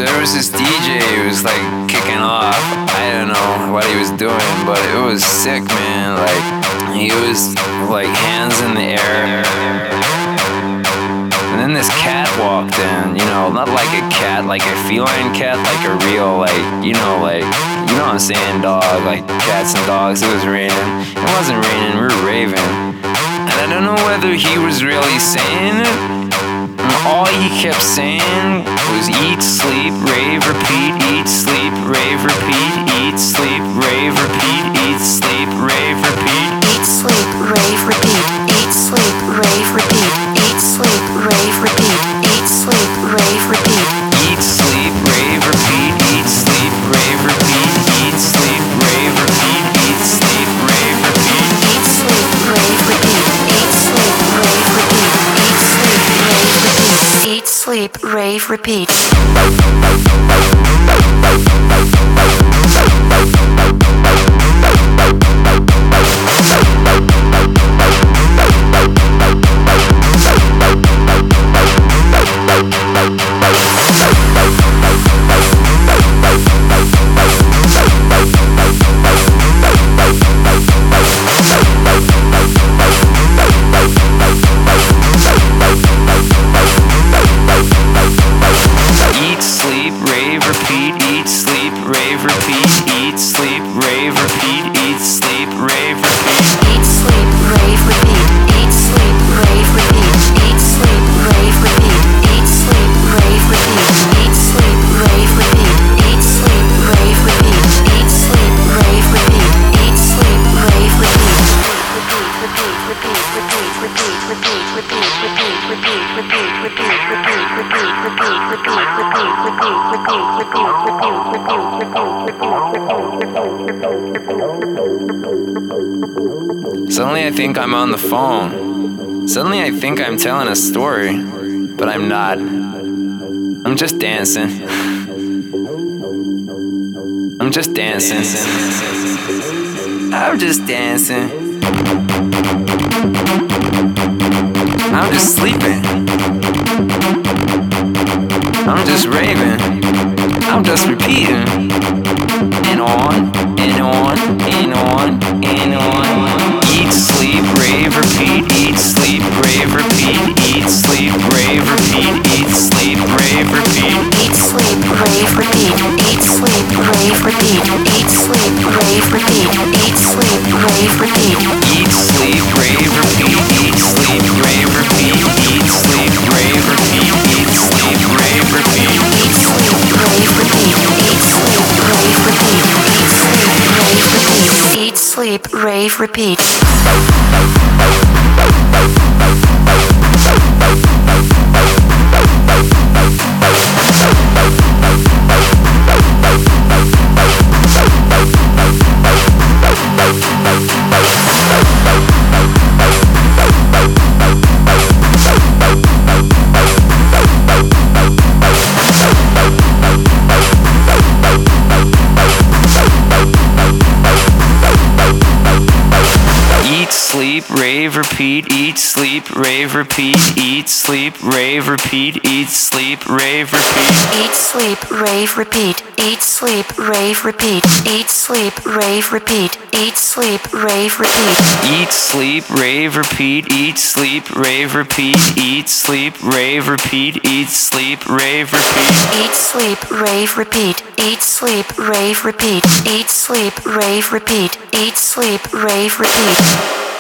So there was this DJ who was like kicking off. I don't know what he was doing, but it was sick, man. Like he was like hands in the air. And then this cat walked in, you know, not like a cat, like a feline cat, like a real, like, you know what I'm saying, dog, like cats and dogs. It was raining. It wasn't raining, we were raving. And I don't know whether he was really saying it. All he kept saying was eat, sleep, rave, repeat, eat, sleep, rave, repeat, eat, sleep, rave, repeat, eat, sleep, rave, repeat. Eat, sleep, rave, repeat, eat, sleep, rave, repeat, eat, sleep, rave, repeat, eat, sleep, rave, repeat. Eat, sleep, rave, repeat, eat, sleep, rave, repeat, eat, sleep, rave, repeat, eat, sleep, rave, repeat. Eat, sleep, rave, repeat, eat, sleep, rave, repeat, eat, sleep, rave, repeat, eat, sleep, rave, repeat. Suddenly I think I'm on the phone. Suddenly I think I'm telling a story, but I'm not. I'm just dancing. I'm just dancing. I'm just dancing. I'm just sleeping. I'm just raving. I'm just repeating. And on, and on, and on, and on. Eat, sleep, rave, repeat. Eat, sleep, rave, repeat. Eat, sleep, rave, repeat. Eat, sleep, rave, repeat. Eat, sleep, rave, repeat. Eat, sleep, rave, repeat. Eat, sleep, rave, repeat. Eat, sleep, rave, repeat. Eat, sleep, rave, repeat. Eat, sleep, rave, repeat. Eat, sleep, rave, repeat. Eat, sleep, rave, repeat. Eat, sleep, rave, repeat. Eat, sleep, rave, repeat. Eat, sleep, rave, repeat. Eat, sleep, rave, repeat. Sleep, rave, repeat, eat, sleep, rave, repeat, eat, sleep, rave, repeat, eat, sleep, rave, repeat. Eat, sleep, rave, repeat. Eat, sleep, rave, repeat. Eat, sleep, rave, repeat. Eat, sleep, rave, repeat. Eat, sleep, rave, repeat, eat, sleep, rave, repeat, eat, sleep, rave, repeat, eat, sleep, rave, repeat. Eat, sleep, rave, repeat. Eat, sleep, rave, repeat. Eat, sleep, rave, repeat. Eat, sleep, rave, repeat.